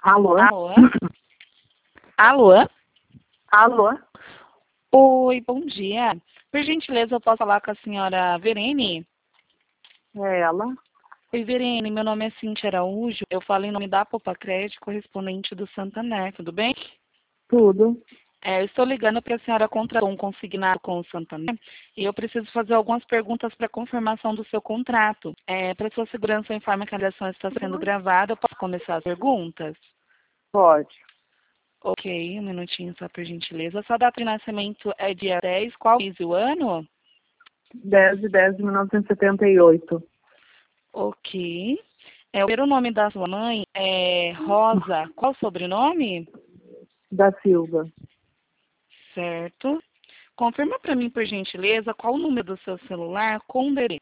Alô? Alô? Alô? Alô? Oi, bom dia. Por gentileza, eu posso falar com a senhora Verene? É ela? Oi, Verene, meu nome é Cíntia Araújo. Eu falo em nome da Poupa Crédito, correspondente do Santander, tudo bem? Tudo. Eu estou ligando porque a senhora contratou um consignado com o Santander e eu preciso fazer algumas perguntas para confirmação do seu contrato. Para sua segurança, eu informo que a ligação está sendo gravada. Eu posso começar as perguntas? Pode. Ok, um minutinho só, por gentileza. Sua data de nascimento é dia 10. Qual mês e o ano? 10/10/1978. Ok. O primeiro nome da sua mãe é Rosa. Qual o sobrenome? Da Silva. Certo. Confirma para mim, por gentileza, qual o número do seu celular com endereço.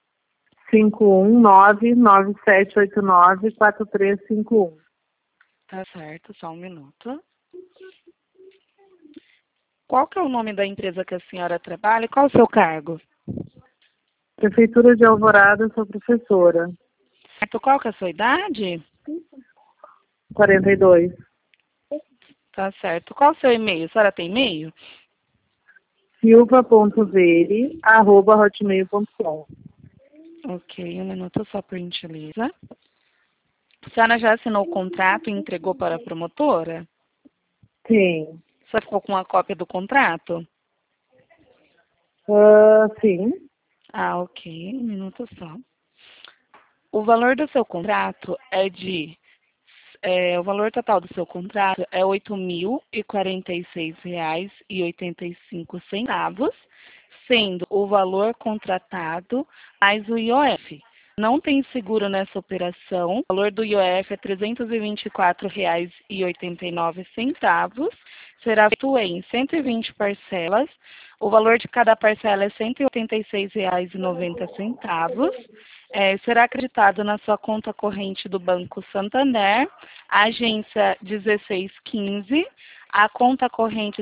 51997894351. Tá certo, só um minuto. Qual que é o nome da empresa que a senhora trabalha e qual o seu cargo? Prefeitura de Alvorada, sou professora. Certo, qual que é a sua idade? 42. Tá certo. Qual o seu e-mail? A senhora tem e-mail? silva.vere@hotmail.com. Ok, um minuto só, por gentileza. A senhora já assinou o contrato e entregou para a promotora? Sim. Você ficou com uma cópia do contrato? Sim. Ah, ok. Um minuto só. O valor do seu contrato o valor total do seu contrato é R$ 8.046,85, sendo o valor contratado mais o IOF. Não tem seguro nessa operação. O valor do IOF é R$ 324,89. Será feito em 120 parcelas. O valor de cada parcela é R$ 186,90. Será acreditado na sua conta corrente do Banco Santander, agência 1615, a conta corrente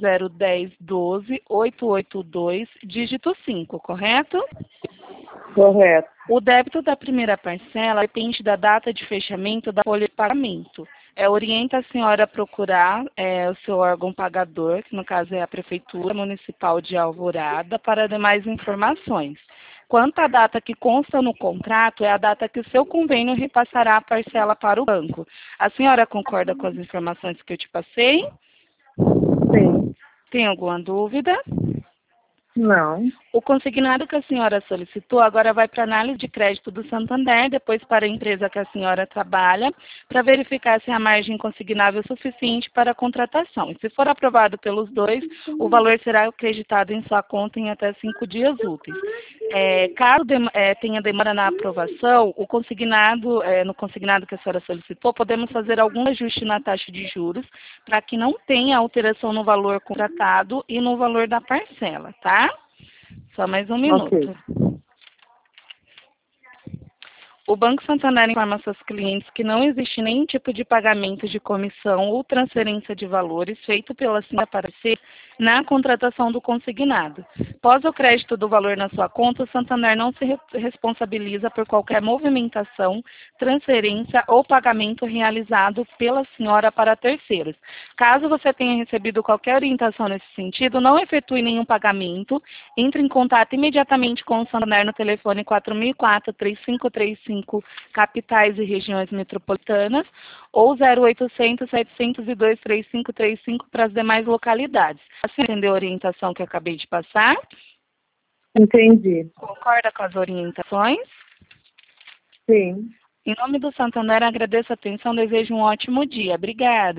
001012-882, dígito 5, correto? Correto. O débito da primeira parcela depende da data de fechamento da folha de pagamento. Orienta a senhora a procurar o seu órgão pagador, que no caso é a Prefeitura Municipal de Alvorada, para demais informações. Quanto à data que consta no contrato, é a data que o seu convênio repassará a parcela para o banco. A senhora concorda com as informações que eu te passei? Sim. Tem alguma dúvida? Não. O consignado que a senhora solicitou agora vai para a análise de crédito do Santander, depois para a empresa que a senhora trabalha, para verificar se a margem consignável é suficiente para a contratação. E se for aprovado pelos dois, o valor será acreditado em sua conta em até 5 dias úteis. Caso tenha demora na aprovação, no consignado que a senhora solicitou, podemos fazer algum ajuste na taxa de juros para que não tenha alteração no valor contratado e no valor da parcela, tá? Só mais um Ok. minuto. O Banco Santander informa seus clientes que não existe nenhum tipo de pagamento de comissão ou transferência de valores feito pela senhora para você na contratação do consignado. Após o crédito do valor na sua conta, o Santander não se responsabiliza por qualquer movimentação, transferência ou pagamento realizado pela senhora para terceiros. Caso você tenha recebido qualquer orientação nesse sentido, não efetue nenhum pagamento. Entre em contato imediatamente com o Santander no telefone 4004-3535, capitais e regiões metropolitanas, ou 0800-702-3535 para as demais localidades. Assim, entendeu a orientação que eu acabei de passar? Entendi. Concorda com as orientações? Sim. Em nome do Santander, agradeço a atenção, desejo um ótimo dia. Obrigada.